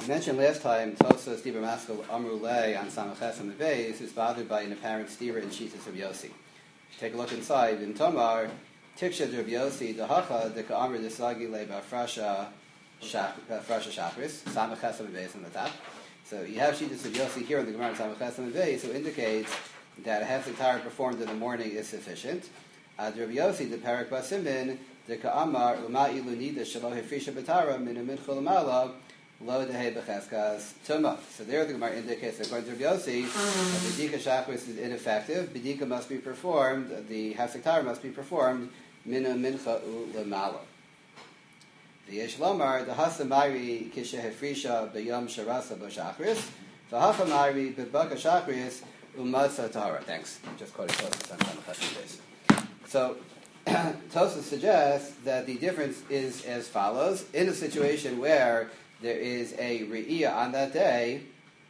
mentioned last time, Tosos Dibur Maskal Amrulay on Samaches on the base is bothered by an apparent steer in Shitas of Yossi. Take a look inside. In Tomar, Tiksha Rav Yossi, Dahacha, the Ka'amr Desagi Leba Frasha Shachris, Samaches on the base on the top. So you have Shitas of Yossi here in the Gemara Samaches on the base, who indicates that a hefsek Torah performed in the morning is sufficient. Rav Yossi, the Parak Basimin, the Ka'amar, Uma'i Lunida Shalo Hefrisha Batara, Min Mincha Lamala, Lo Dehe Becheskas Tuma. So there the Gemara indicates that according to Rav Yossi, B'dika Shachris is ineffective. B'dika must be performed, the hefsek Torah must be performed, Mina Mincha Lamala. The Yesh Lomar, the Hasa Mari Kisha Hefrisha B'yom Sharasa B'Shachris, the Hacha Mari B'Baka Shachris, Umatza Tahara. Thanks. Just quoted Tosfos on the question base. So, Tosfos suggests that the difference is as follows. In a situation where there is a Re'iyah on that day,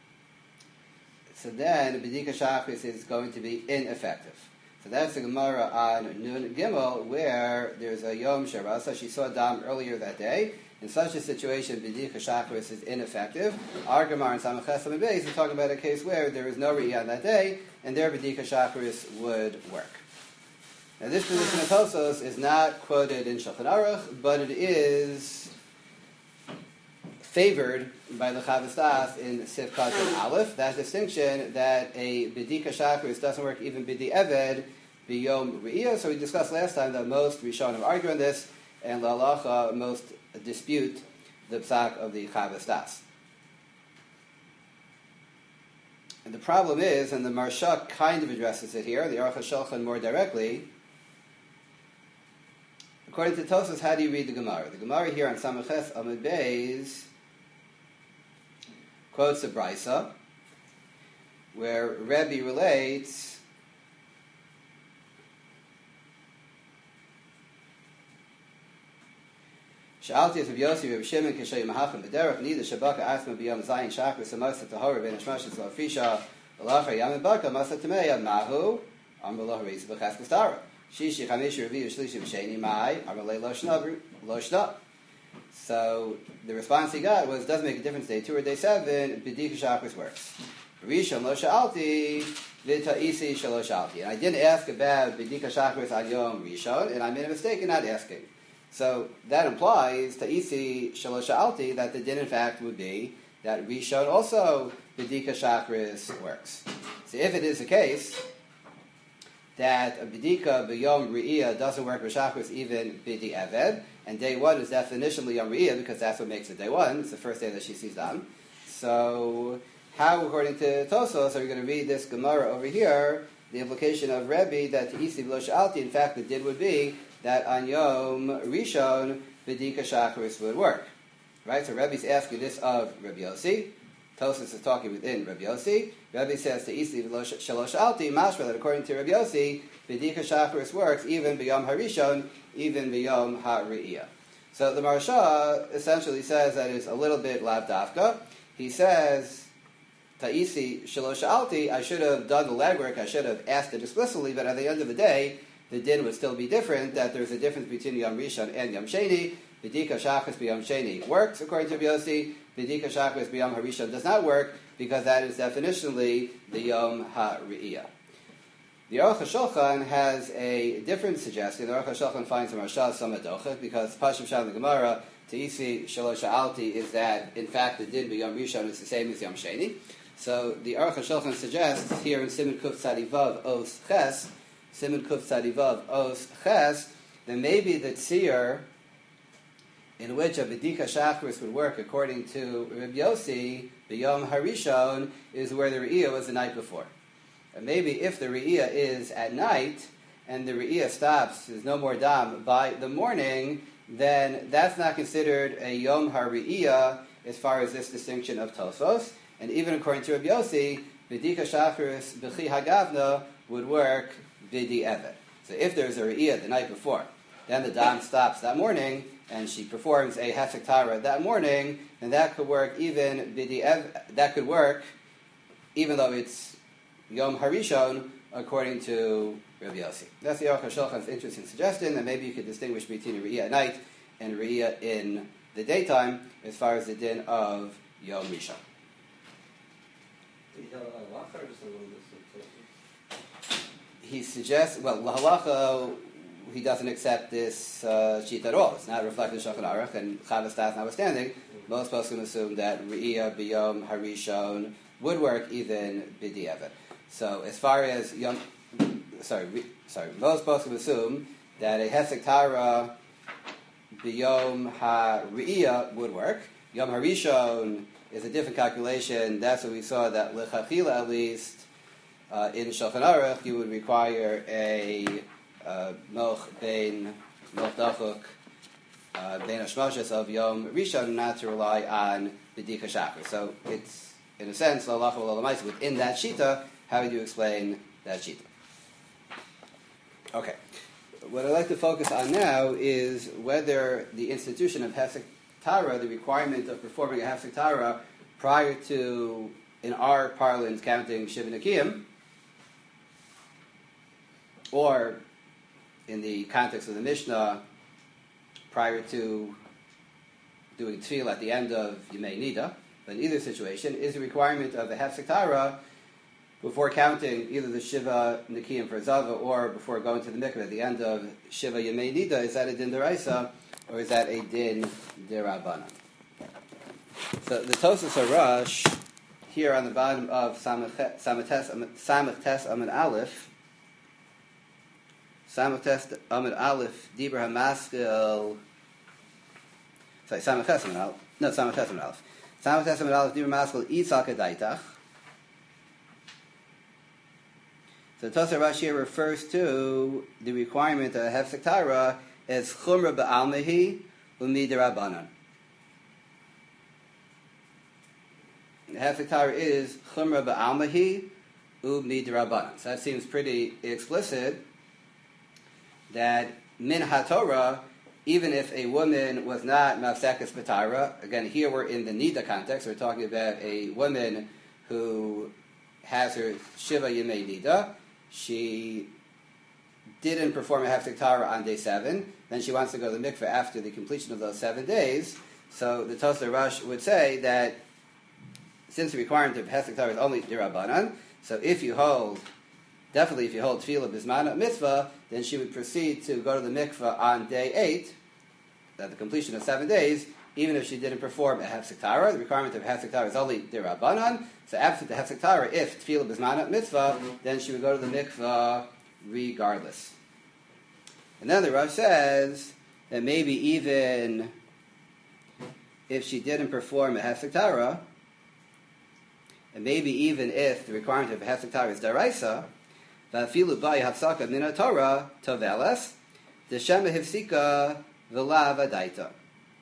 so then B'dika Shachris is going to be ineffective. So that's the Gemara on Nun Gimel, where there's a Yom Sharasa. She saw Dam earlier that day. In such a situation, B'dika Shachris is ineffective. Our Gemara in Samaches Amud Beis is talking about a case where there is no Re'iyah on that day, and there B'dika Shachris would work. Now this position of Tosos is not quoted in Shulchan Aruch, but it is favored by the Chavos Das in Sivkat and Aleph, that distinction that a B'dika Shachris doesn't work even B'di Eved, B'yom Re'iyah. So we discussed last time that most Rishonim argue on this, and L'alacha most dispute the psak of the Chavos Das. And the problem is, and the Marsha kind of addresses it here, the Aruch HaShulchan more directly. According to Tosfos, how do you read the Gemara? The Gemara here on Samaches Amud Beis quotes a Brisa, where Rebbe relates Sha'alti es Rav Yossi Rav Shimon Kishay Mahachim B'derech Nida Shabaka Asma B'yom Zayin Shachris Amasa Tahora Ben Hashmashis L'Afrisha L'Achar Yamim Baka Masa Tameya Mahu Amr Lo Haritz B'Cheskas Tara Shishi Chamishi Revi Shlishi V'Sheni Mai Amr Le Lo Shna. So the response he got was, doesn't make a difference day 2 or day 7, B'dika Shachris works. Rishon Lo Sha'alti V'Ta'isi Shalo Sha'alti. And I didn't ask about B'dika Shachris on Yom Rishon, and I made a mistake in not asking. So that implies Ta'isi Shalo Sha'alti that the din in fact would be that Rishon also B'dika Shachris works. So if it is the case that a B'dika B'yom Re'iyah doesn't work with Shachris even B'di Eved, and day 1 is definitionally Yom Re'iyah because that's what makes it day 1, it's the first day that she sees them. So how, according to Tosos, are we going to read this Gemara over here, the implication of Rebbe that Ta'isi V'lo Sha'alti, in fact the din would be that on Yom Rishon, B'dika Shachris would work. Right? So Rebbe's asking this of Rabbi Yossi. Tosfos is talking within Rabbi Yossi. Rebbe says to Isi Shalo Sha'alti, mashma, that according to Rabbi Yossi, B'dika Shachris works even b'yom harishon, even b'yom ha're'iyah. So the Marsha essentially says that it's a little bit lav dafka. He says, Ta'isi Shalo Sha'alti, I should have done the legwork, I should have asked it explicitly, but at the end of the day, the din would still be different, that there's a difference between Yom Rishon and Yom Sheni. B'dika Shachris b'yom Sheni works, according to Rabbi Yossi. B'dika Shachris b'yom Harishon does not work, because that is definitionally the Yom HaRe'iyah. The Aruch HaShulchan has a different suggestion. The Aruch HaShulchan finds the Marsha Samadocha, because Pashim Sham the Gemara, Ta'isi Shalo Sha'alti, is that, in fact, the din b'yom Rishon is the same as Yom Sheni. So the Aruch HaShulchan suggests here in Siman Kuf Tzadivav Os Ches, Siman Kuf Tzadivav Os Ches, then maybe the tzir in which a B'dika Shachris would work according to Rabbi Yossi, the Yom Harishon, is where the Re'iyah was the night before. And maybe if the Re'iyah is at night, and the Re'iyah stops, there's no more Dam by the morning, then that's not considered a Yom HaRe'iyah as far as this distinction of Tosfos. And even according to Rabbi Yossi, B'dika Shachris B'chi Hagavna would work B'di Eved. So if there's a Re'iyah the night before, then the Dam stops that morning, and she performs a hefsek Torah that morning, and that could work even that could work even though it's Yom Harishon according to Rabbi Yossi. That's the Aruch HaShulchan's interesting suggestion, that maybe you could distinguish between a Re'iyah at night and a Re'iyah in the daytime as far as the din of Yom Rishon. Did he tell halacha or just a little bit? He suggests, well, lahalacha, he doesn't accept this sheet at all. It's not reflected in Shulchan Aruch, and Chavas Das notwithstanding, most poskim assume that Re'iyah b'Yom Harishon would work even b'di'evet. So as far as most poskim assume that a Hefsek Tara b'Yom HaRe'iyah would work. Yom Harishon is a different calculation. That's what we saw, that L'chachila at least, in Shulchan Aruch, you would require a Moch Dachuk Bein Hashmoshes of Yom Rishon, not to rely on B'dika Shachar. So it's, in a sense, L'alacha L'olamaisa, within that Shita. How would you explain that Shita? Okay. What I'd like to focus on now is whether the institution of Hefsek Tara, the requirement of performing a Hefsek Tara prior to, in our parlance, counting Shiva Nekiyim, or in the context of the Mishnah, prior to doing tefillah at the end of Yemei Nida, but in either situation, is a requirement of the Hefsek Tara before counting either the Shiva Nekiyim for Zava or before going to the mikveh at the end of Shiva Yemei Nida. Is that a din deraisa or is that a din derabanan? So the Tosas Harash here on the bottom of Samach Tes Amud Aleph, Samach Tes Amud Aleph, Dibra HaMaskil, sorry, Samach Tes Amud Aleph, no, Samach Tes Amud Aleph. Samach Tes Amud Aleph, Dibra HaMaskil, Yitzhak Adaitach. So Tosas Harash here refers to the requirement of Hefsek Tara as Chumra Ba'almehi Umi Derabanan. The Hefsek Tara is Chumra Ba'almehi Umi Derabanan. So that seems pretty explicit that Min HaTorah, even if a woman was not Mafsekes B'Tara, again, here we're in the Nida context, we're talking about a woman who has her Shiva Yemei Nida. She didn't perform a Hefsek Tara on day 7, then she wants to go to the mikveh after the completion of those 7 days. So the Tosas Harash would say that since the requirement of Hefsek Tara is only derabanan, so if you hold tefillah bismana mitzvah, then she would proceed to go to the mikveh on day 8, at the completion of 7 days, even if she didn't perform a Hefsek Tara. The requirement of Hefsek Tara is only derabanan. So absent the Hefsek Tara, if tefillah bismana mitzvah, then she would go to the mikveh regardless. And then the Rav says that maybe even if she didn't perform a Hefsek Tara, and maybe even if the requirement of a Hefsek Tara is daraisa, va'afilu ba'i hafsaka min haTorah tovelas, d'shema hifsika v'lav adaita.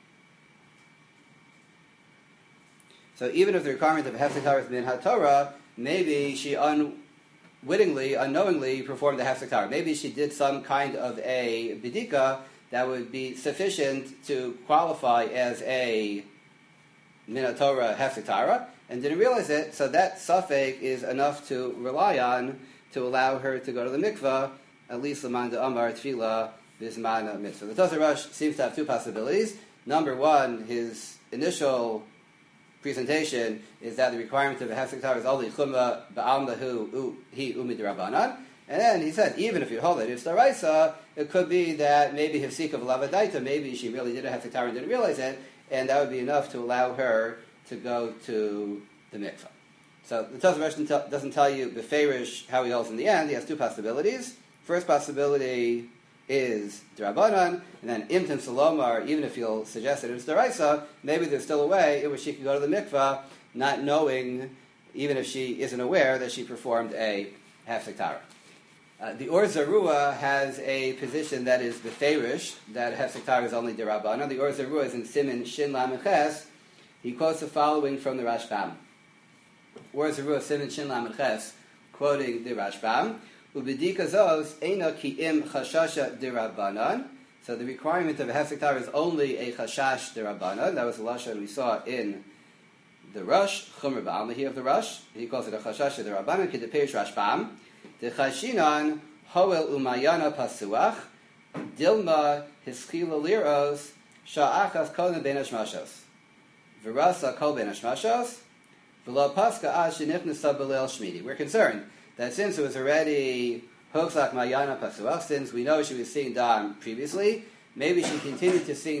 So even if the requirement of a Hefsek Tara is min haTorah, maybe she unknowingly performed the Hefsek Tara. Maybe she did some kind of a bidika that would be sufficient to qualify as a min haTorah Hefsek Tara, and didn't realize it, so that suffix is enough to rely on to allow her to go to the mikveh, at least l'man de'amar tefillah bismana mitzvah. The Tosas Harash seems to have two possibilities. Number one, his initial presentation is that the requirement of a Hefsek Tara is only chumra ba'almahu hi umi derabanan. And then he said, even if you hold it, it's daraisa, it could be that maybe hifsika v'lavadaita, maybe she really did a Hefsek Tara and didn't realize it, and that would be enough to allow her to go to the mikveh. So the Tosas Harash doesn't tell you beferish how he holds in the end. He has two possibilities. First possibility is derabanan, and then imtim salomar, even if you'll suggest that it's deraisa, maybe there's still a way in which she could go to the mikveh, not knowing, even if she isn't aware, that she performed a Hefsek Tara. The Or Zarua has a position that is beferish, that Hefsek Tara is only derabanan. The Or Zarua is in Siman Shin Lamed Ches. He quotes the following from the Rashbam. Or Zarua Siman Shin Lamed Ches, quoting the Rashbam. Ubedika zos eina ki im chashasha derabanan. So the requirement of a Hefsek Tara is only a chashash derabanan. That was the lashon we saw in the Rush, Chumra ba'almahi of the Rush. He calls it a chashash derabanan. Kedepeish Rashbam. The chashinan hoel umayana pasuach dilma hischila liros sha'achas koden ben hashmashos. V'rasa kol ben hashmashos, v'lo paska ad shenichnusa b'leil shmini. We're concerned that since it was already hochzak mayana pasuach, since we know she was seeing dam previously, maybe she continued to see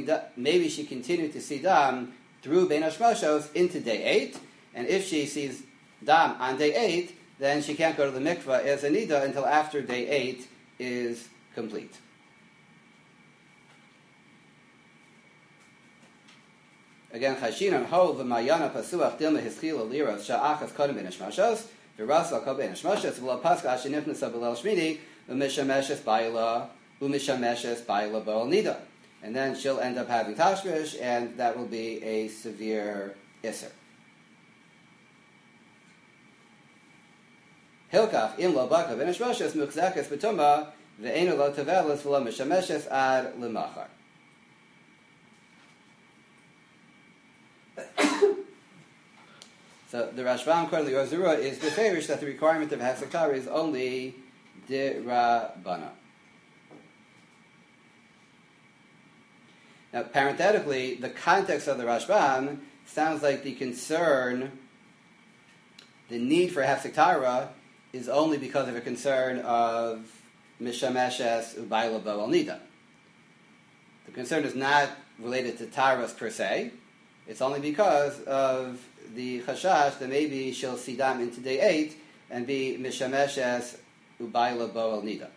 dam through ben hashmashos into day 8, and if she sees dam on day 8, then she can't go to the mikvah as a nida until after day 8 is complete. Again, chashinan ho v'mayana pasuach dilma hischila liros sha'achas kodem ben hashmashos v'rasa kol ben hashmashos v'lo paska ashenifnasa b'leil shmini u'mishameshes ba'ila bo'al nida. And then she'll end up having tashmish, and that will be a severe isser. Hilkach im lo baka ben hashmashos muchzekes b'tumah ve'enu lo tavelis v'lo mishameshes ad l'machar. So the Rashbam according to the Ozura is beferish that the requirement of Hafsakara is only dirabana. Now, parenthetically, the context of the Rashbam sounds like the need for Hafsakara is only because of a concern of Mishameshes Ubayla Bo'al Nida. The concern is not related to Taras per se. It's only because of the chashash that maybe she'll see dam into day 8 and be mishameshes ubayla bo'al nida.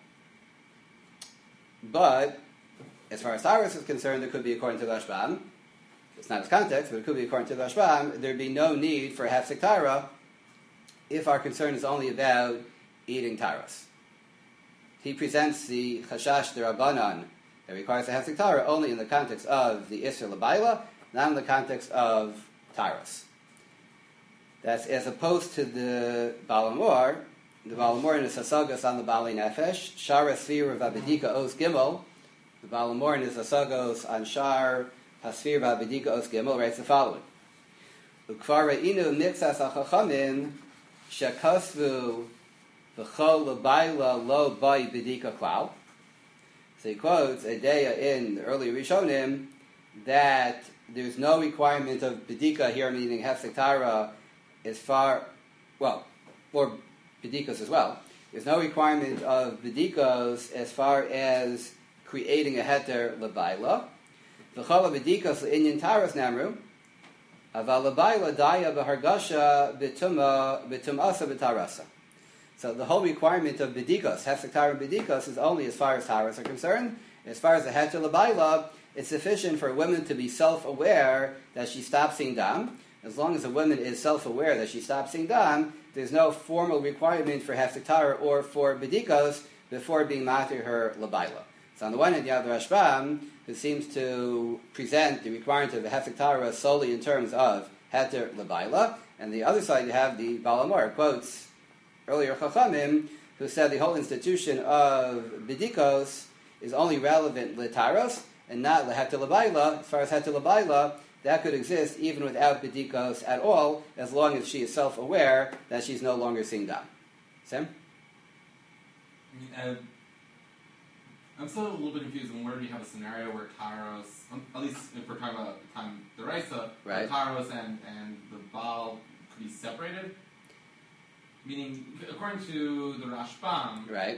But as far as Taras is concerned, it could be according to the Rashbam. It's not his context, but it could be according to the Rashbam. There'd be no need for hefsek Tara if our concern is only about eating Taras. He presents the chashash derabanan that requires a hefsek Tara only in the context of the Isra L'Bayla, not in the context of Taras. That's as opposed to the Balamor. The Balamor in his Hasagas on the Bali Nefesh, Shara Sfir Vabedika Os Gimel. The Balamor in his Hasagos on Shar Hasfir Vabedika Os Gimel writes the following: Ukvara inu mitzas achachamim shekasvu v'chol l'bayla lo bay bedika klal. So he quotes a Deya in the early Rishonim that there's no requirement of bedika here, meaning hefsek Tara, or bedikas as well. There's no requirement of bedikas as far as creating a heter l'bayla. V'chol bedikas l'inyan Taras namru, aval l'bayla daya b'hargasha b'tumasa b'tarasa. So the whole requirement of bedikas, hefsek Tara and bedikas, is only as far as Taras are concerned. As far as the heter l'bayla, it's sufficient for a woman to be self-aware that she stops seeing dam. As long as a woman is self-aware that she stops seeing dam, there's no formal requirement for hefsek Tara or for bedikos before being matir her l'bayla. So on the one hand, you have the Rashbam, who seems to present the requirement of the hefsek Tara solely in terms of heter l'bayla, and the other side you have the Balamor, quotes earlier Chachamim, who said the whole institution of bedikos is only relevant l'taros, and not leheter l'bayla. As far as heter l'bayla, that could exist even without bedikos at all, as long as she is self-aware that she's no longer seeing dam. Sam? I'm still a little bit confused on where we have a scenario where Taros, at least if we're talking about the time Deraisa, right, Taros and the Baal could be separated. Meaning, according to the Rashbam, right,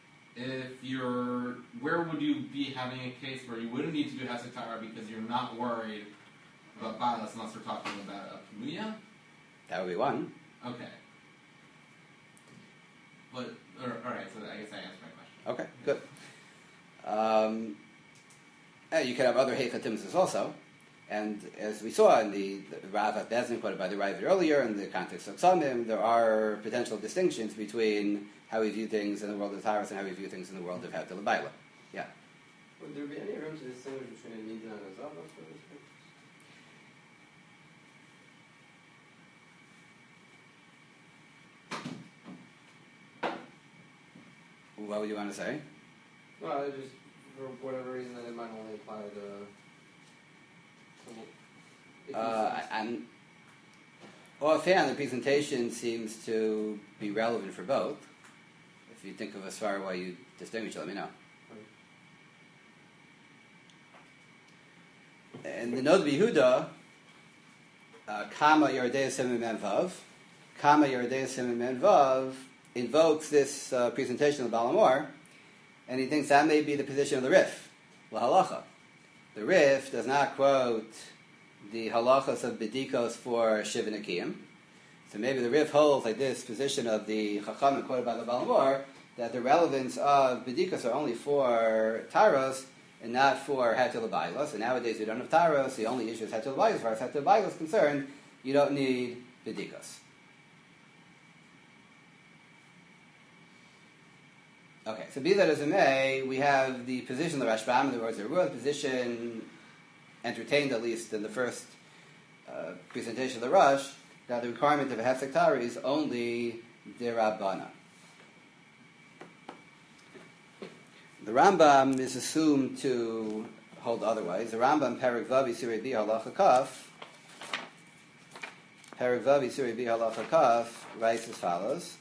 where would you be having a case where you wouldn't need to do hefsek Tara because you're not worried about Bailas unless we're talking about a Pumuya? That would be one. Okay. But, alright, so I guess I answered my question. Okay, good. You could have other heichatims also, and as we saw in the Rav at Bezdin quoted by the Rav earlier, in the context of Samim, there are potential distinctions between how we view things in the world of Taras and how we view things in the world of Heter L'Bayla. Yeah. Would there be any room to distinguish between a Nida and a Zava for this case? What would you want to say? No, just for whatever reason that it might only apply to offhand, the presentation seems to be relevant for both. If you think of as far why you distinguish, let me know. And the Nod B'Yehuda Kama Yordei Simen Men Vav. Kama Yordei Simen Men Vav invokes this presentation of Balamor, and he thinks that may be the position of the Rif, La Halacha. The Rif does not quote the halachas of bedikos for Shiva Nekiyim. So maybe the Rif holds like this position of the Chacham quoted by the Balamor, that the relevance of bedikos are only for Taros and not for Heter L'Bailos. And nowadays we don't have Taros, the only issue is Heter L'Bailos. As far as Heter L'Bailos is concerned, you don't need bedikos. Okay, so be that as it may, we have the position of the Rashbam, in other words, the Ruah position entertained at least in the first presentation of the Rush, that the requirement of a Hefsek Tara is only Dirabana. The Rambam is assumed to hold otherwise. The Rambam, Perek Vavi Sirei Bi Halacha Kaf, Perek Vavi Sirei Bi Halacha Kaf, writes as follows.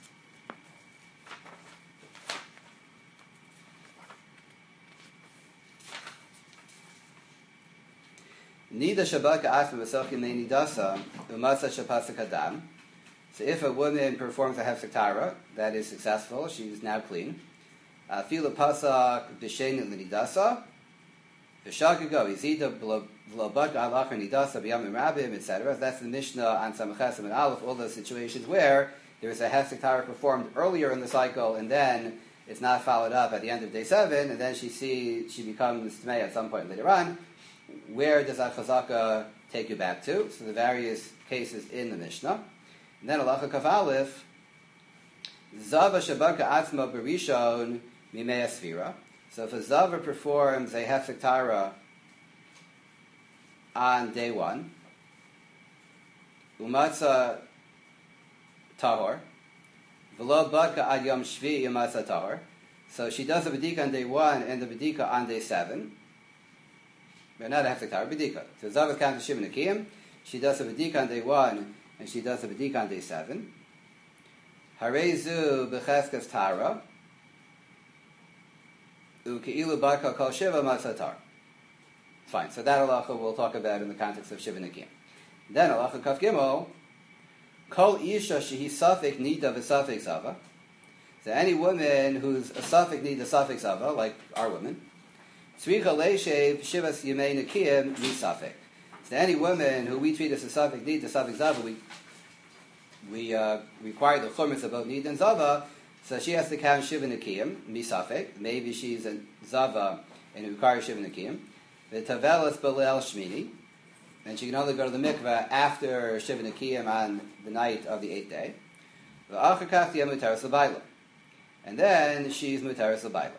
Nida Shabaka Asma V'Sochim Nidasa U'Masa Shapasik Adam. So if a woman performs a Hefsek Tara, that is successful, she's now clean. Fila Pasak B'Shen Nidasa V'Shagago Izida V'Lobaka Alachar Nidasa B'Yamim Rabim, etc. That's the Mishnah on Samachesem and Aleph, all those situations where there is a Hefsek Tara performed earlier in the cycle and then it's not followed up at the end of day 7, and then she becomes Tmei at some point later on. Where does that chazaka take you back to? So the various cases in the Mishnah. And then Halacha Kaf Aleph, Zava Shabaka Atzma Berishon Mimei Asfira. So if a Zava performs a Hefsek Tara on day 1, Umatza Tahor, V'lo Baka Ad Yom Shvi Umatza Tahor. So she does a Bedika on day 1 and the Bedika on day 7. But not a Hefsek Tara, Bedika. So Zav is counted Shiva Nekiyim. She does a Bedika on day 1, and she does a Bedika on day 7. Harezu B'cheskas Tara. U'ke'ilu Barka Kol Shiva Matzah Tara. Fine. So that halacha we'll talk about in the context of Shiva Nekiyim. Then halacha Kaf Gimel. Kol Isha Shehi Safek Nida V'Safek Zava. So any woman who's a Safek Nida Safek Zava, like our women, Tzricha leishev shivas yemei nekiyim misafek. So any woman who we treat as a safek nid, a safek zava, we require the chumras about nid and zava, so she has to count shiva nekiyim misafek. Maybe she's a zava and it requires shiva nekiyim. The tavelas belel shmini, and she can only go to the mikveh after shiva nekiyim on the night of the 8th day. The achakach tiyam mutaras l'bayla, and then she's mutaras l'bayla.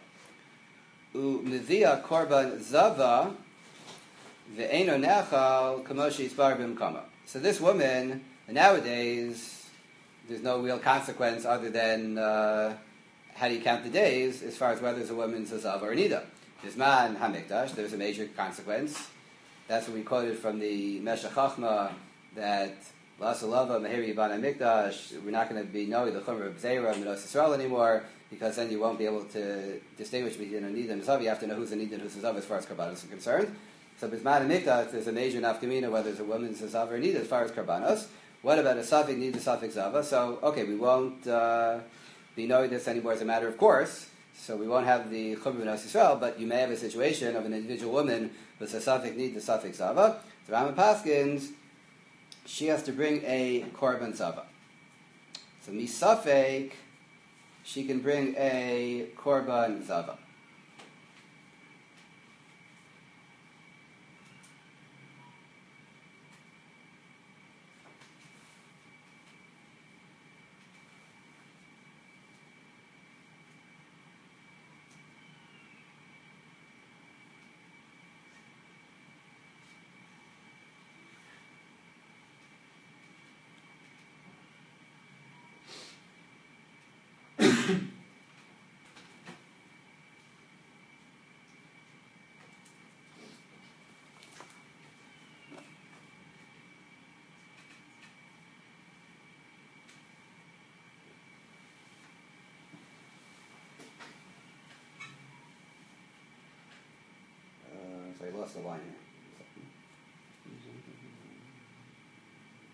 U'mivia korban zava ve'eno nechal kamoshi yispar b'mkama. So this woman, nowadays, there's no real consequence other than how do you count the days as far as whether it's a woman's a zava or nida. Bisman hamikdash, there's a major consequence. That's what we quoted from the Meshech Chachma, that Lasalava Mehiri Yiban HaMikdash, we're not going to be knowing the Chumrah of Zera and Midos Yisrael anymore, because then you won't be able to distinguish between a Nida and a Zav. You have to know who's a Nida and who's a Zav as far as Karbanos are concerned. So Bisman HaMikdash, there's a major nafkamina whether it's a woman's a Zav or a Nida as far as Karbanos. What about a Safik Nida, Safik Zava? So, okay, we won't be knowing this anymore as a matter of course, so we won't have the Chumrah of Midos Yisrael, but you may have a situation of an individual woman with a Safik Nida, Safik Zava. So Rambam Paskins, she has to bring a korban zava. So misafek, she can bring a korban zava. So I lost the line here.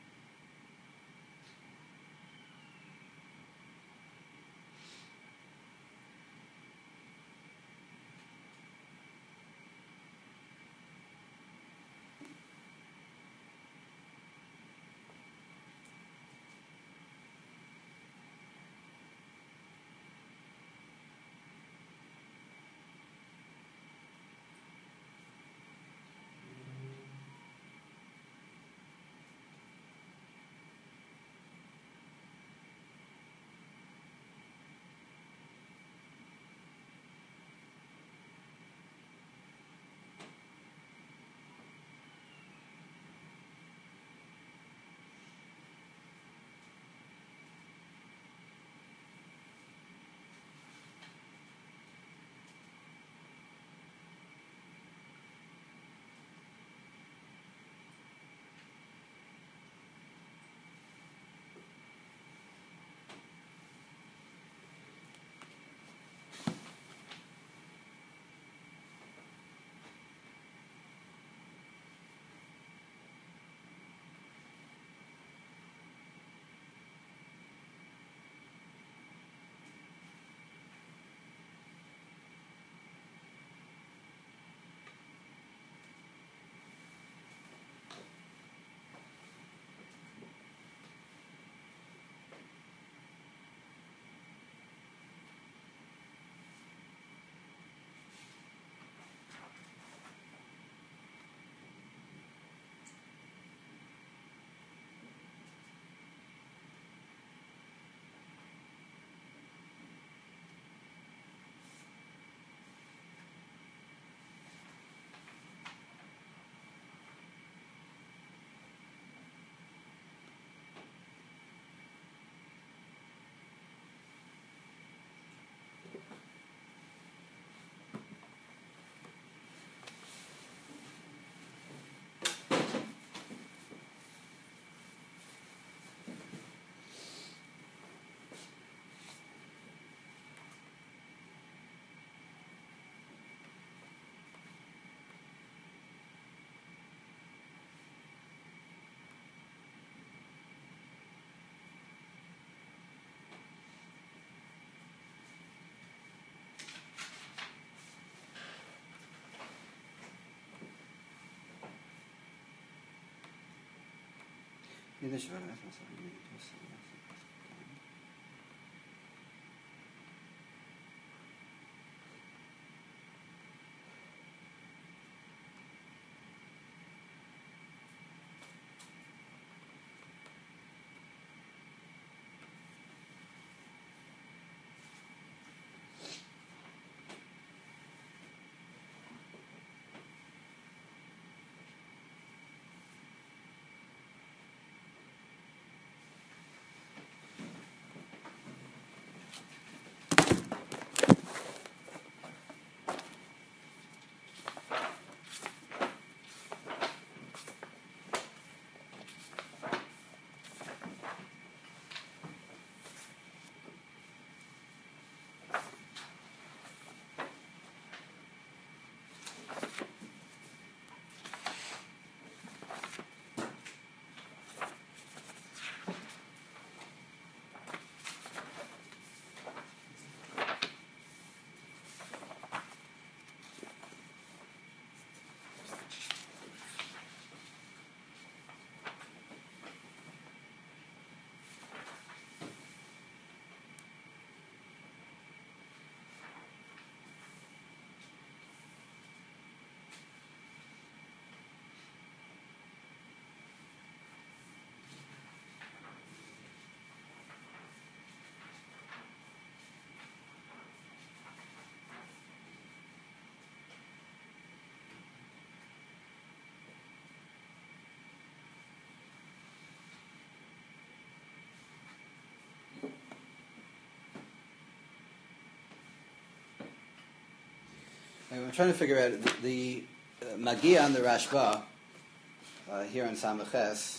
I'm trying to figure out the Magia on the Rashba here in Samaches,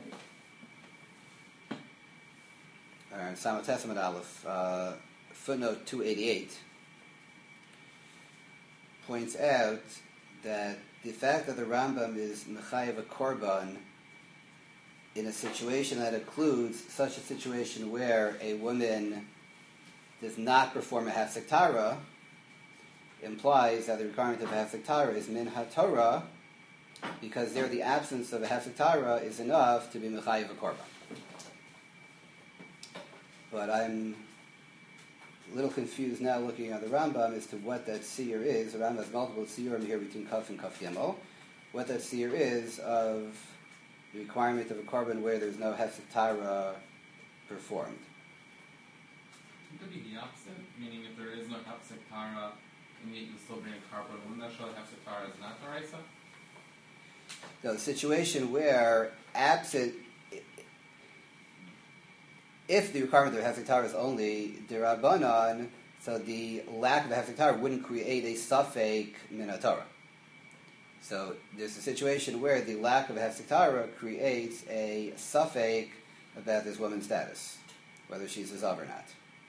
or in Samates Amud Aleph, footnote 288, points out that the fact that the Rambam is Mechayev a Korban in a situation that includes such a situation where a woman does not perform a Hafsek Tara implies that the requirement of a Hafsek Tara is Min HaTorah, because there the absence of a Hafsek Tara is enough to be Mechayev a Korban. But I'm a little confused now looking at the Rambam as to what that seer is. The Rambam has multiple seerim here between Kaf and Kaf Yemel. What that seer is of the requirement of a korban where there's no Hafsek Tara performed. It could be the opposite, meaning if there is no Hafsek Tara and yet you still bring a korban, wouldn't that show that Hafsek Tara is not Daraisa? No, the situation where absent, if the requirement of Hafsek Tara is only Dirabanan, so the lack of a Hafsek Tara wouldn't create a Safek Min HaTorah. So there's a situation where the lack of a Hafsek Tara creates a Safek about this woman's status, whether she's a Zav or not.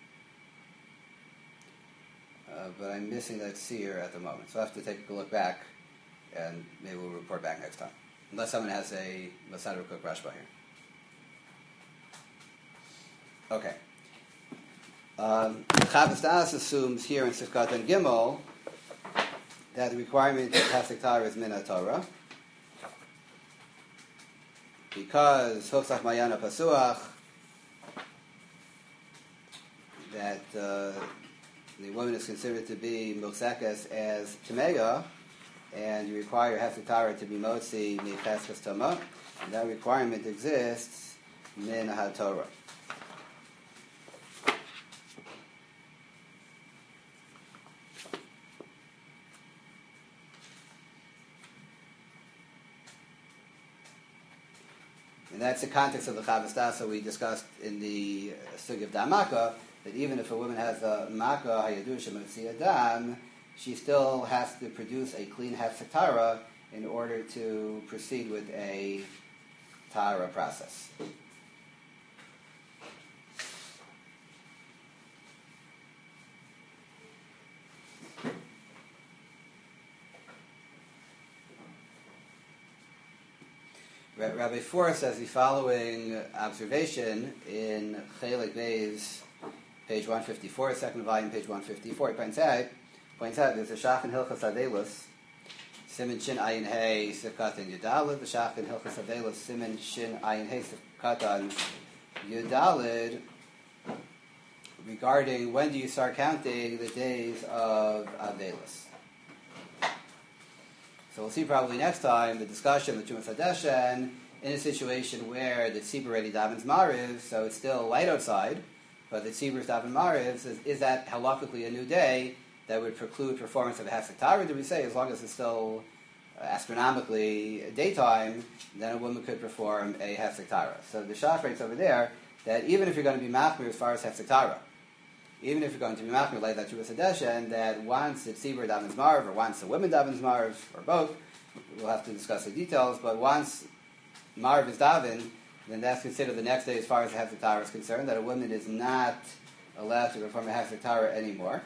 But I'm missing that seer at the moment, so I have to take a look back, and maybe we'll report back next time. Unless someone has a Masada Cook Rashba here. Okay. Chavos Das assumes here in Sifkat and Gimel that the requirement of Hafsek Tara is Min HaTorah, because Hoksach Mayana Pasuach, that the woman is considered to be Muchzekes as Tamega, and you require Hafsek Tara to be Motzi Micheskes Tama, and that requirement exists Min HaTorah. And that's the context of the Chavos Das we discussed in the Sugya of Damaka, that even if a woman has a Maka Hayadur Shematzi Adam, she still has to produce a clean Hafsek Tara in order to proceed with a Tara process. Rabbi Forrest has the following observation in Chelik Beis, page 154, second volume, page 154. He points out there's a Shach in Hilchos Adelus Siman Shin Ayin Hey Sifkatan Yudalid, the Shach in Hilchas Avelis, Siman Shin Ayin Hey Sifkatan Yudalid, regarding when do you start counting the days of Avelis. So we'll see probably next time the discussion of the Tumas Hadeshen in a situation where the tzibur already davens Mariv, so it's still light outside, but the tzibur is daven Mariv, is that halakhically a new day that would preclude performance of a Hefsek Tara? Do we say as long as it's still astronomically daytime, then a woman could perform a Hefsek Tara? So the Shach writes over there that even if you're going to be machmir as far as Hefsek Tara, even if you're going to be machmir like that Tumas Hadeshen, that once the tzibur davens Mariv, or once the women davens Mariv, or both, we'll have to discuss the details, but once Mariv is daven, then that's considered the next day as far as the Hefsek Tara is concerned, that a woman is not allowed to perform a Hefsek Tara anymore.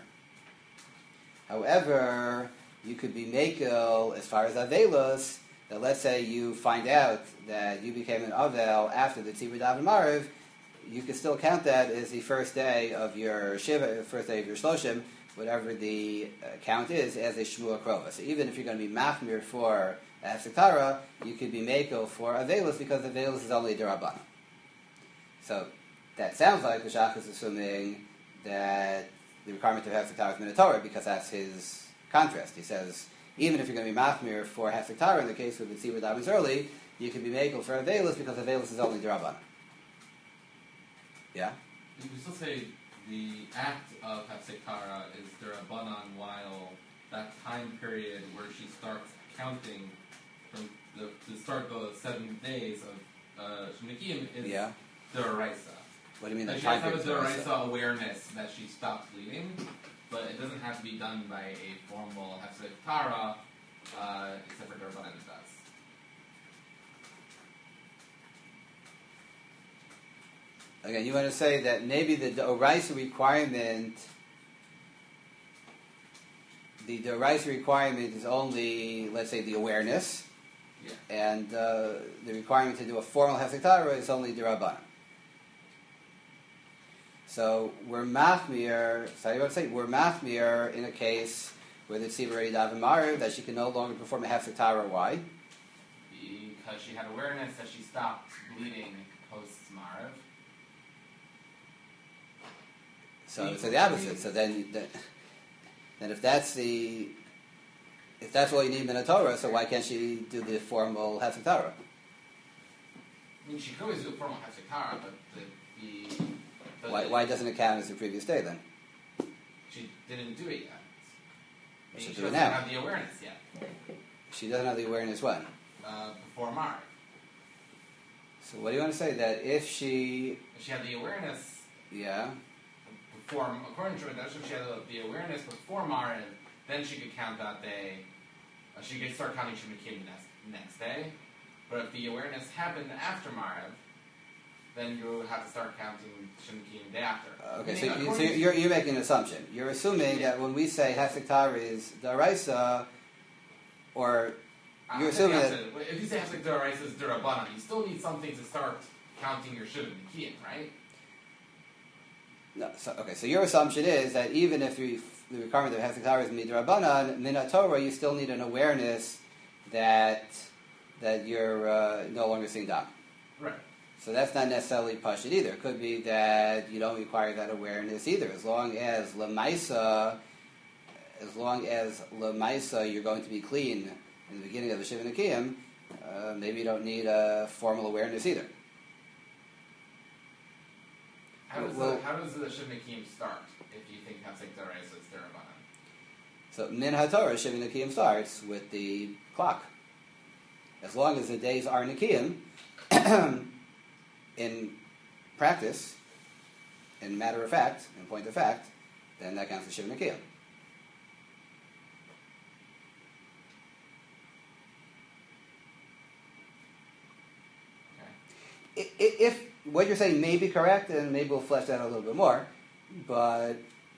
However, you could be mekel as far as Avelos, that let's say you find out that you became an Avel after the Tzibur Daven Mariv, you could still count that as the first day of your Shiva, first day of your Shloshim, whatever the count is, as a Shmua Krova. So even if you're going to be machmir for a Hefsek Tara, you could be mekel for Avelos because Avelos is only Derabana. So that sounds like the Shach is assuming that the requirement of Hefsek Tara is Minotaur, because that's his contrast. He says, even if you're going to be machmir for Hefsek Tara, in the case of the Tzibur Davens early, you can be mekel for Avelis because Avelis is only Derabana. Yeah? You can still say the act of Hefsek Tara is Derabanan, while that time period where she starts counting from to start the 7 days of Shemikiyim is Deraisa. What do you mean? Like she has to have a Deraisa awareness that she stopped bleeding, but it doesn't have to be done by a formal Hefsek Tara, except for Derabanan it does. Again, you want to say that maybe the Deraisa requirement, is only, let's say, the awareness, and the requirement to do a formal Hefsek Tara is only Derabanan. So we're machmir. We're machmir in a case where the tzibur already daven Mariv that she can no longer perform a Hefsek Tara. Why? Because she had awareness that she stopped bleeding post Mariv. So the opposite. So then if that's all you need in a Torah, so why can't she do the formal Hefsek Tara? I mean, she could always do a formal Hefsek Tara, but why doesn't it count as the previous day then? She didn't do it yet. She doesn't have the awareness yet. She doesn't have the awareness when? Before Mariv. So what do you want to say? That if she had the awareness... Yeah. According to Rav, if she had the awareness before Mariv, then she could count that day. She could start counting Shemikiyim the next day. But if the awareness happened after Mariv, then you would have to start counting Shemikiyim the day after. Okay, so you're making an assumption. You're assuming that when we say Hefsek Tara is Daraisa, or you're assuming that... If you say Hefsek Daraisa is Derabanan, you still need something to start counting your Shemikiyim, right? No, so your assumption is that even if the requirement of Hefsek Tara is Midrabanan, Minat Torah, you still need an awareness that you're no longer seeing Dam. Right. So that's not necessarily Pashit either. It could be that you don't require that awareness either. As long as Lamaisa you're going to be clean in the beginning of the Shiva Nekiyim, maybe you don't need a formal awareness either. How does the Shemikiyim start if you think Hefsek Daraisa is Derabanan? So Min HaTorah Shiva Nekiyim starts with the clock. As long as the days are Nekiyim, in practice, in matter of fact, in point of fact, then that counts as Shiva Nekiyim. Okay. If what you're saying may be correct, and maybe we'll flesh that out a little bit more, but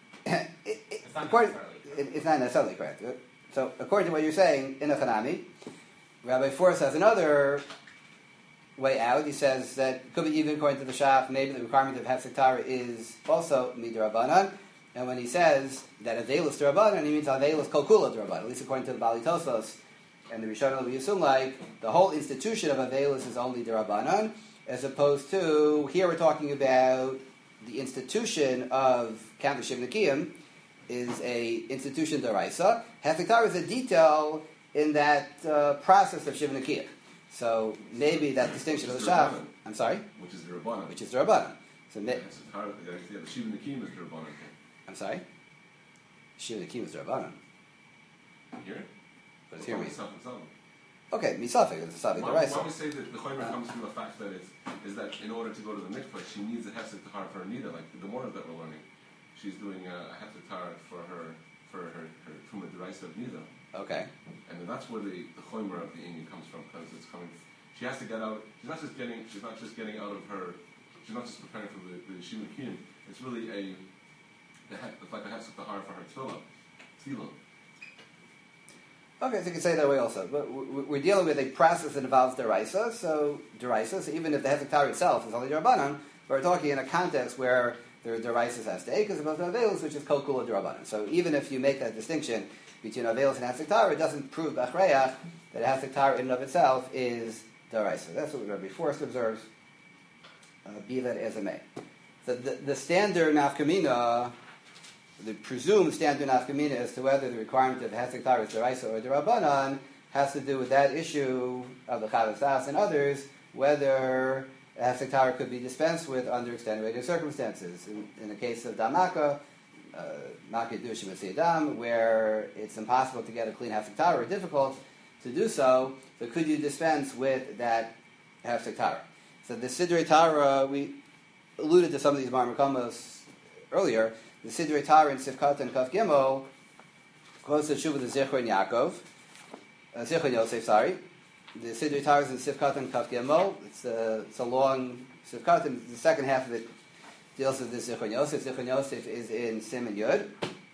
it's not necessarily correct. So according to what you're saying, in a Hanami, Rabbi Forrest has another way out. He says that could be even according to the Shach, maybe the requirement of Hefsek Tara is also Midrabanan, and when he says that Avelis Derabanan, he means Avelis Kol Kula Derabanan, at least according to the Bali Tosfos, and the Rishonim will assume like the whole institution of Avelis is only Derabanan, as opposed to here we're talking about the institution of Counter Shivnakiyim is a institution Daraisa. Hefek Tahara is a detail in that process of Shivnakiyim. So maybe that distinction of the Shach. I'm sorry? Which is the Rabbanan. Which is the Rabbanan. So the Shiva Nakim is the Rabbanan. I'm sorry? Shiva Nakim is the Rabbanan. Here? But it's here me. Misafik. Okay, Misafik is the Safik Daraisa. Why we say that the Chaymer comes from the fact that is that in order to go to the mikvah, she needs a hefsek tahar for her nida, like the Gemara that we're learning. She's doing a hefsek tahar for her Tumah Daraisa of nida. Okay. And then that's where the choimer of the Indian comes from, because it's coming. She has to get out. She's not just getting out of her. She's not just preparing for the Shimon Kiyum. It's really it's like a hefsek tahar for her tefillah. Okay, so you can say it that way also. But we're dealing with a process that involves deraisa. So even if the hefsek tahar itself is only derabanan, we're talking in a context where there are deraisas as steak as opposed to avelos, which is kol kula derabanan. So even if you make that distinction between avelos and hefsek tahar, it doesn't prove b'achreach that a hefsek tahar in and of itself is deraisa. That's what Rabbi Forst observes. Be that as it may. So the standard nafkamina, the presumed standard nafkamina as to whether the requirement of hefsek tahar is deraisa or derabanan has to do with that issue of the Chavos Das and others, whether a hefsek tahar could be dispensed with under extenuating circumstances. In the case of damaka, Maki Dushim Dam, where it's impossible to get a clean hefsek tahar or difficult to do so could you dispense with that hefsek tahar? So the Sidrei Tahara, we alluded to some of these Marmakamos earlier. The Sidrei Tahara in Sifkat and Kaf Gimel goes to Shuvah the Zichron Yaakov, Zichron Yosef, sorry. The Sidrei Tahara is in Sifkat and Kaf Gimel. It's a long Sifkat, and the second half of it deals with the Zichron Yosef. Zichron Yosef is in Siman Yud,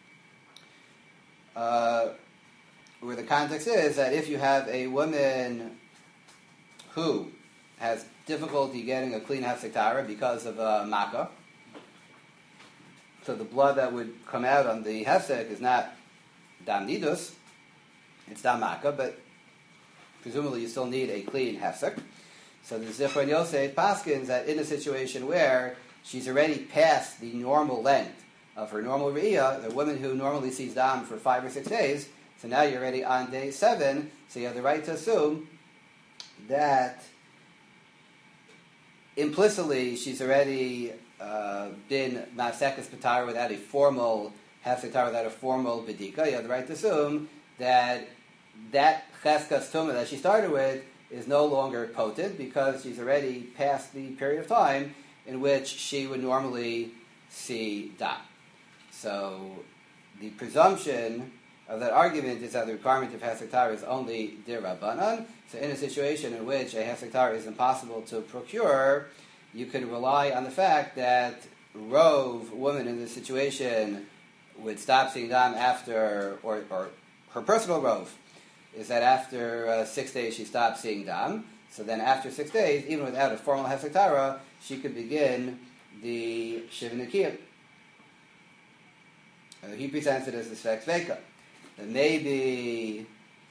where the context is that if you have a woman who has difficulty getting a clean hefsek tahara because of a makkah, so the blood that would come out on the hefsek is not dam nidus, it's dam makkah, but presumably you still need a clean hefsek. So the Zichron Yosef paskins that in a situation where she's already past the normal length of her normal re'iyah, the woman who normally sees dam for 5 or 6 days, so now you're already on day 7, so you have the right to assume that implicitly she's already been ma'asekas b'tara without a formal hefsek tahara, without a formal bedika. You have the right to assume that cheskas tumah that she started with is no longer potent because she's already past the period of time in which she would normally see dam. So the presumption of that argument is that the requirement of hefsek tahara is only derabanan. So in a situation in which a hefsek tahara is impossible to procure, you can rely on the fact that rove woman in this situation would stop seeing dam after, or her personal rove is that after 6 days she stops seeing dam. So then after 6 days, even without a formal hefsek tahara, she could begin the shiva nekiyah. He presents it as the sfek sveka. And maybe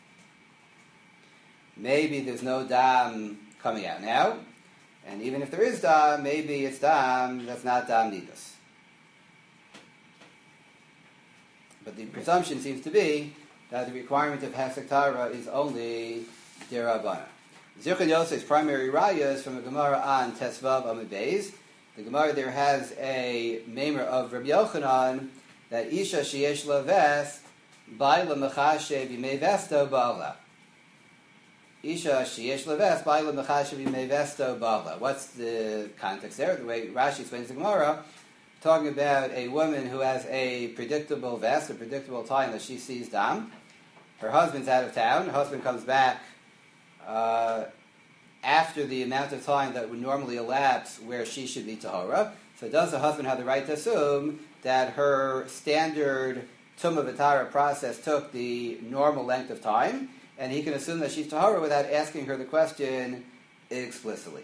there's no dam coming out now, and even if there is dam, maybe it's dam that's not dam nidus. But the presumption seems to be that the requirement of hefsek tahara is only derabana. Zichron Yosef's primary raya is from the Gemara on Tesvav Amud Beis. The Gemara there has a maimer of Rabbi Yochanan that Isha sheyesh la vest Baila mechashe b'mei vesto ba'ala. Isha sheyesh leves baila mechashe b'mei vesto ba'ala. What's the context there? The way Rashi explains the Gemara, talking about a woman who has a predictable vest, a predictable time that she sees dam. Her husband's out of town. Her husband comes back after the amount of time that would normally elapse where she should be tahora. So does the husband have the right to assume that her standard Tumah V'Tara process took the normal length of time, and he can assume that she's tahara without asking her the question explicitly.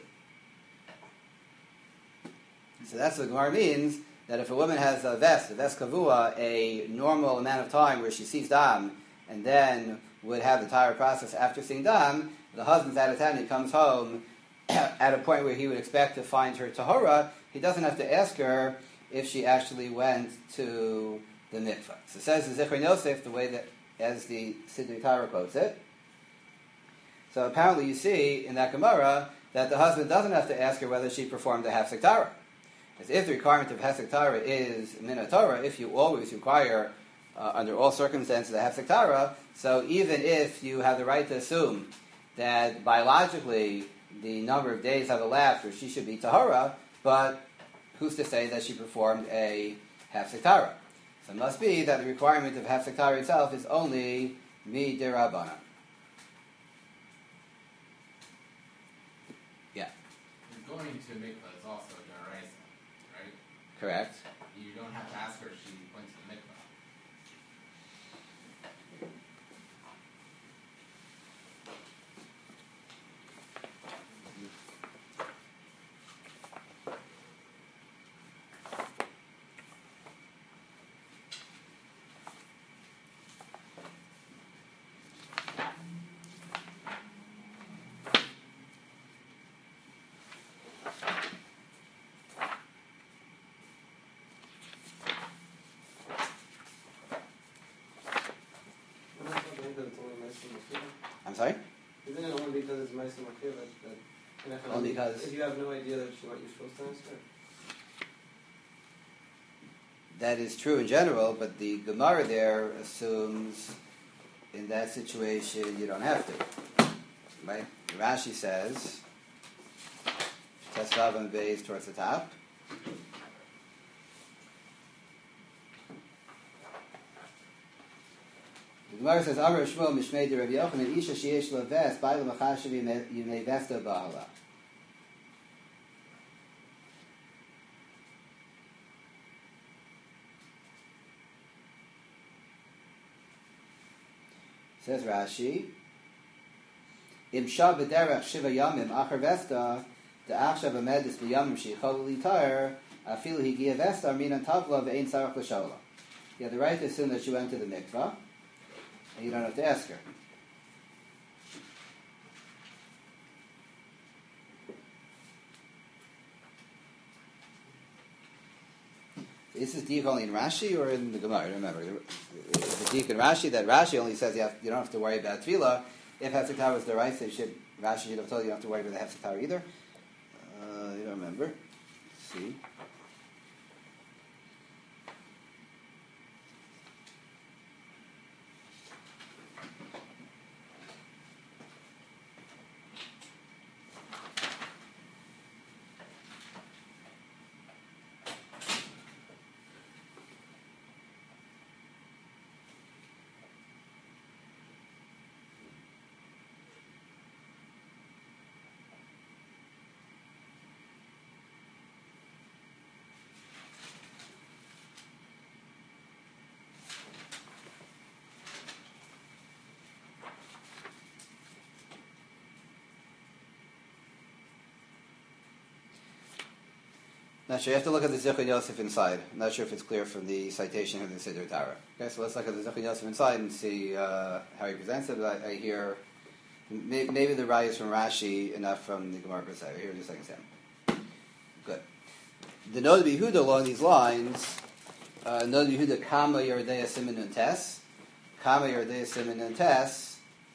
So that's what the Gemara means, that if a woman has a vest kavua, a normal amount of time where she sees dam, and then would have the Tara process after seeing Dam, the husband's out of town, he comes home at a point where he would expect to find her Tahora, he doesn't have to ask her if she actually went to the mikvah. So it says the Zichron Yosef the way that, as the Siddur Tara quotes it. So apparently you see in that Gemara that the husband doesn't have to ask her whether she performed the Hefsek Tara. As if the requirement of Hefsek Tara is Min HaTorah, if you always require, under all circumstances, the Hefsek Tara, so even if you have the right to assume that biologically the number of days have elapsed where she should be Tahara, but who's to say that she performed a Hefsek Tara? So it must be that the requirement of Hefsek Tara itself is only Mi Dirabana. Yeah. You're going to mikvah is also a daraisa, right? Correct. You don't have to ask her if she went to the mikvah. I'm sorry? Isn't it only because it's Maisa Makir that Only because... If you have no idea that what you're supposed to ask her? That is true in general, but the Gemara there assumes in that situation you don't have to. Right? Rashi says, Teslav and Beis towards the top. The Gemara says, Amar Shmuel Mishmei de Rabbi Yochanan, Isha sheyesh lo ves, Baila Machashav Yimei Vesta Ba'ala. Says Rashi, Im Shah B'derech Shiva Yamim Achar Vesta, De'achshav Amedis B'yamim Sheichol Litar, Afilu Higia Vesta, Minan Tavla Ve'ein Sarach L'Shola. You have the right to assume that she went to the mikvah, and you don't have to ask her. Is this deek only in Rashi or in the Gemara? Remember, the deek in Rashi that Rashi only says you don't have to worry about tefillah. If Hefsek Tara was the right, so Rashi should have told you don't have to worry about the Hefsek Tara either. You don't remember. Let's see. Not sure. You have to look at the Zichron Yosef inside. I'm not sure if it's clear from the citation of the Siddur Tara. Okay, so let's look at the Zichron Yosef inside and see how he presents it. I hear maybe the raya is from Rashi, enough from the Gemara per se. I hear in just like Sam. Good. The Noda B'Yehuda along these lines, Noda B'Yehuda Kama Yerdei Siman Nun Tes, Kama Yerdei Siman Nun Tes.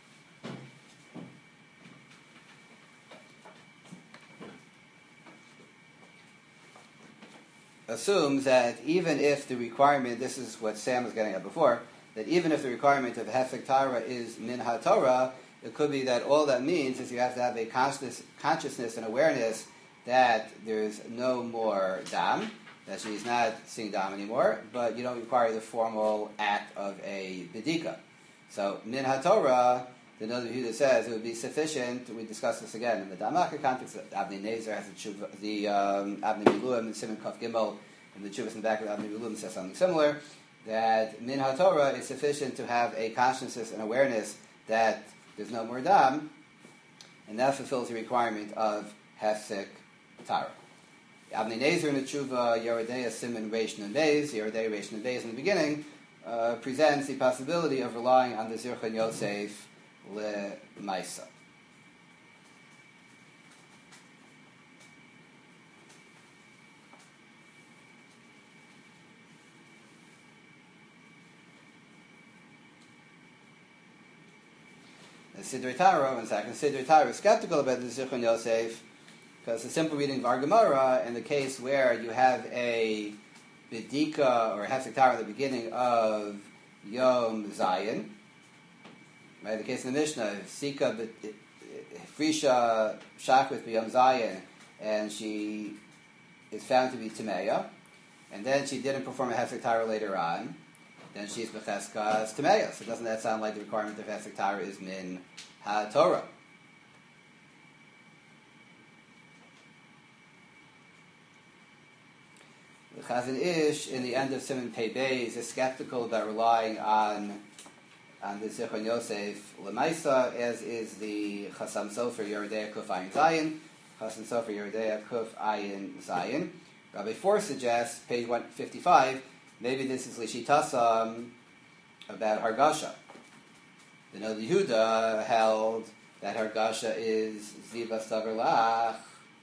Assumes that even if the requirement, this is what Sam was getting at before, that even if the requirement of Hefsek Tara is Min HaTorah, it could be that all that means is you have to have a consciousness and awareness that there's no more Dam, that she's not seeing Dam anymore, but you don't require the formal act of a Bedika. So Min HaTorah, the Noda B'Yehuda says it would be sufficient. We discussed this again in the Damaka context. Avnei Nezer has the Avnei Miluim and Simon Kaf Gimel, and the Chuvas in the back of Avnei Miluim says something similar. That Min HaTorah is sufficient to have a consciousness and awareness that there's no more Dam, and that fulfills the requirement of Hefsek Tara. Avnei Nezer in the Tshuva Yerodei Simon Reish Nun Beis, Yerodei Reish Nun Beis in the beginning presents the possibility of relying on the Zirchon Yosef le-Maisa. The Sidrei Tara, one second, Sidrei Tara is skeptical about the Zirchon Yosef because the simple reading of our Gemara, in the case where you have a Bidika or a Hefsek Tara at the beginning of Yom Zayin, right? The case in the Mishnah, Sika Frisha Shachrit Yom Zayin, and she is found to be Timeya, and then she didn't perform a Hefsek Tara later on, then she's Becheskas Timeya. So doesn't that sound like the requirement of Hefsek Tara is Min HaTorah? The Chazon Ish, in the end of Siman Pei Beis, is skeptical about relying on the Zichron Yosef Lemaisa, as is the Chasam Sofer Yeridea Kuf Ayin Zayin. Chasam Sofer Yeridea Kuf Ayin Zayin. Rabbi Four suggests, page 155, maybe this is Lishitasam about Hargasha. The Nodi Yehuda held that Hargasha is Ziva Saver Lach.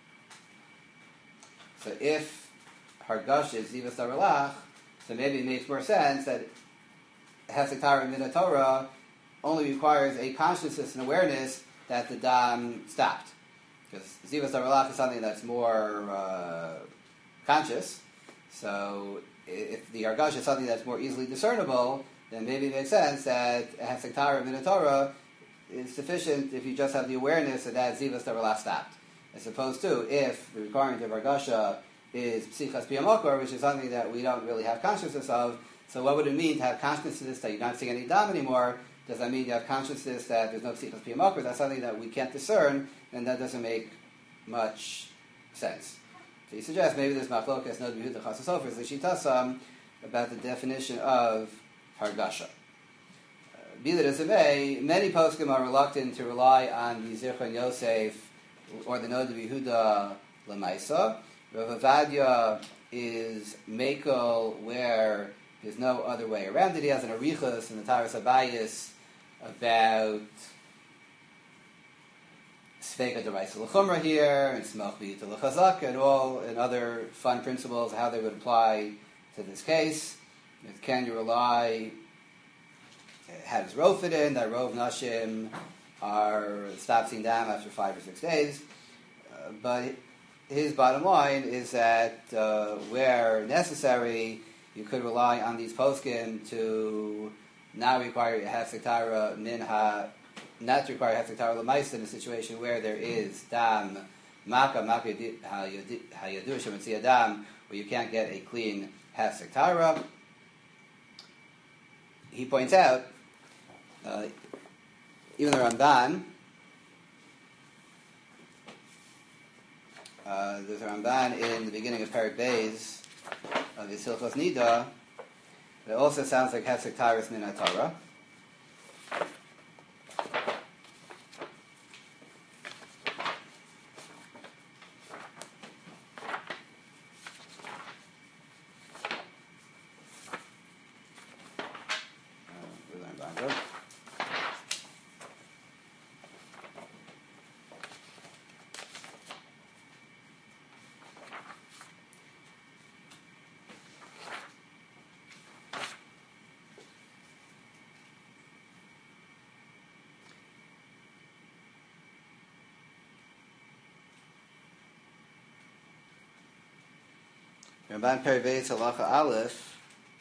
So if Hargasha is Ziva Saver Lach, so maybe it makes more sense that Hefsek Tara Min Torah only requires a consciousness and awareness that the dam stopped. Because Ziva Saver Lach is something that's more conscious. So if the Hargasha is something that's more easily discernible, then maybe it makes sense that Hefsek Tara Min Torah is sufficient if you just have the awareness that Ziva Saver Lach stopped. As opposed to if the requirement of Hargasha is Psichas Biyamokor, which is something that we don't really have consciousness of. So what would it mean to have consciousness that you're not seeing any dam anymore? Does that mean you have consciousness that there's no Psichas Biyamokor? That's something that we can't discern, and that doesn't make much sense. So he suggests maybe this Machlokas Nod Yehuda Chasam Sofer is Lishitasam about the definition of Hargasha. Be that as it may, many poskim are reluctant to rely on the Zichron Yosef or the Nod Yehuda Lemaisa. Rav Avadia is Mekel where there's no other way around it. He has an Arichas in the Taras Abayis about Sveika D'Oraisa L'Chumra here, and Smach B'Yita L'Chazak, and other fun principles, how they would apply to this case. Can you rely, how does Rov fit in, that Rov Nashim stop seeing dam after 5 or 6 days, but his bottom line is that where necessary, you could rely on these poskim to not require a Hefsek Tara Minha, not to require Hefsek Tara L'Maisa in a situation where there is dam Maka Hayadur Shem and dam, where you can't get a clean Hefsek Tara. He points out, even the Ramban, there's a Ramban in the beginning of Perek Beis of his Hilchos Nida. It also sounds like Hefsek Tara is Min HaTorah. Ramban Perek Beis Halacha Aleph.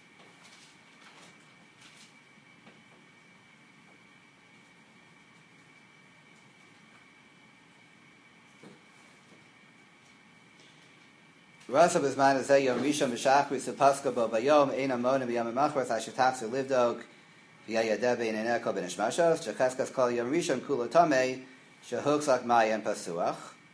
Rasa b'zman hazeh yom rishon b'shachris u'paska bo bayom ein amona b'yom ha'machras asher tachzir livdok v'yayadeh bein enekol ben ishmashos shecheskas kol yom rishon kulo tamei shehukzak mayim pasuach.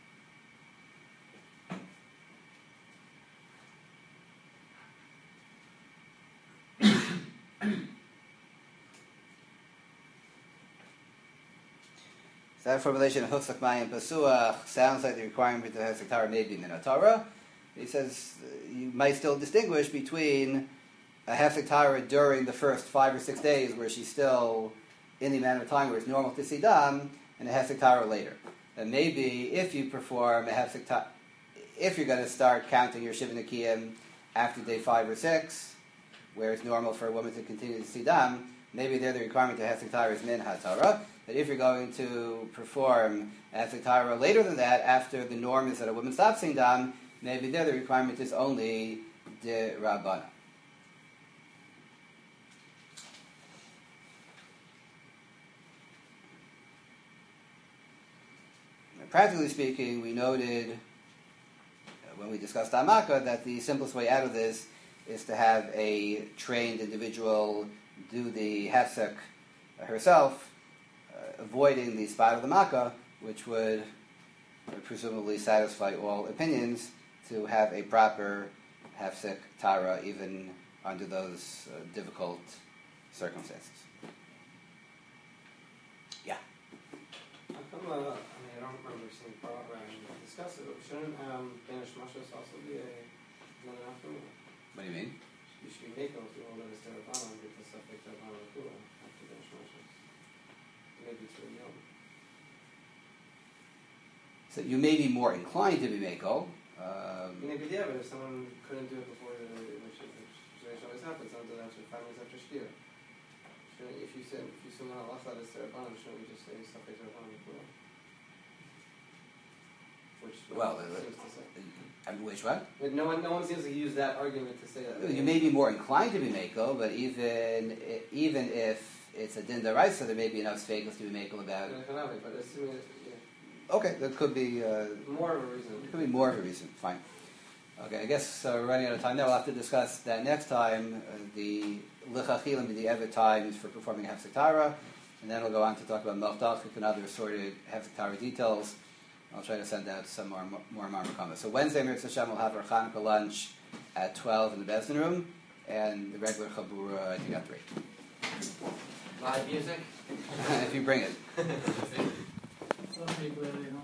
That formulation of Hukzak Mayim Pasuach sounds like the requirement of Hefsek Tara may be Min HaTorah. He says you might still distinguish between a hefsek Tara during the first 5 or 6 days where she's still in the amount of time where it's normal to see dam, and a hefsek Tara later. And maybe if you perform a hefsek Tara, if you're going to start counting your Shiva Nekiyim after day 5 or 6, where it's normal for a woman to continue to see dam, maybe there the requirement to hefsek Tara is min hatara. But if you're going to perform a hefsek Tara later than that, after the norm is that a woman stops seeing dam, maybe there the requirement is only de Rabbana. Practically speaking, we noted when we discussed Amaka that the simplest way out of this is to have a trained individual do the hefsek herself, avoiding the spot of the Makkah, which would presumably satisfy all opinions to have a proper hefsek Tara even under those difficult circumstances. Yeah. I don't remember seeing part where I discussed it, but shouldn't Banish Mashos also be a non-afternoon? What do you mean? You should be making if you want to start on with the subject of Kula after Banish Mashos. Maybe to a Yom. So you may be more inclined to be Mako. Maybe, yeah, but if someone couldn't do it before which always happens until after 5 minutes after Shkia. If you assume that Allah is Terabana, shouldn't we just say subject of Kula? Which seems to say. Which what? But no one seems to use that argument to say that. You may be more inclined to be Mako, but even if it's a din daraisa, there may be enough sfeikos to be Mako about it. But assuming Okay, that could be more of a reason. Could be more of a reason. Fine. Okay, I guess we're running out of time now. We'll have to discuss that next time. The lichachilim and the evet times for performing hefsek Tara, and then we'll go on to talk about melchtachik and other assorted hefsek Tara details. I'll try to send out some more Marmakama. So Wednesday, Mirz Hashem, we'll have our Chanukah lunch at 12 in the Bezdin room, and the regular Chabura, I think, at 3. Live music? If you bring it.